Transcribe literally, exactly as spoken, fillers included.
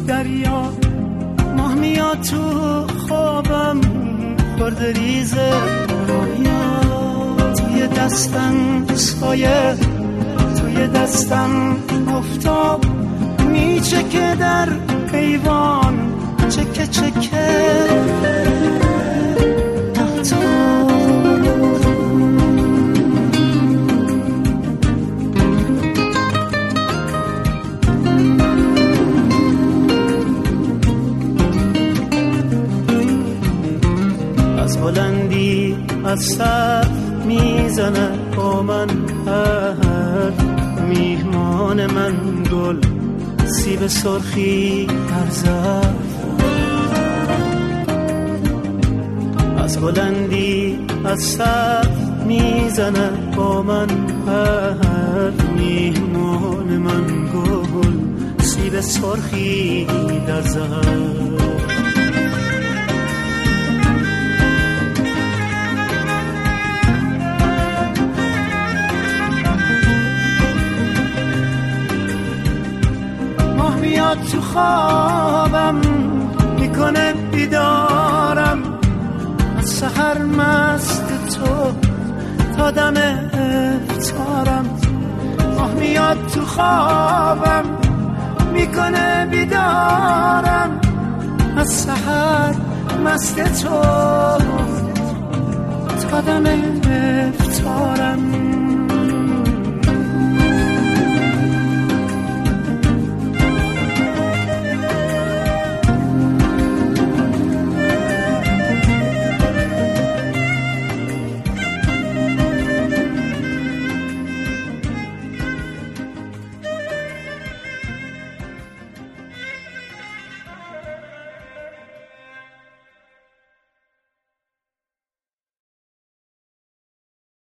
دریا، ماه میاد تو خوابم خورده ریزه، ماه میاد توی دستم سایه، توی دستم افتاب میچکه در ایوان، چکه چکه از بلندی از سر میزنه با من حرف، میهمان من گل سیب سرخی در ظرف، از بلندی از سر میزنه با من حرف، میهمان من گل سیب سرخی در ظرف. میاد تو خوابم میکنه بیدارم، از سحر مست تو تا دم افطارم. ماه میاد تو خوابم میکنه بیدارم، از سحر مست تو تا دم افطارم.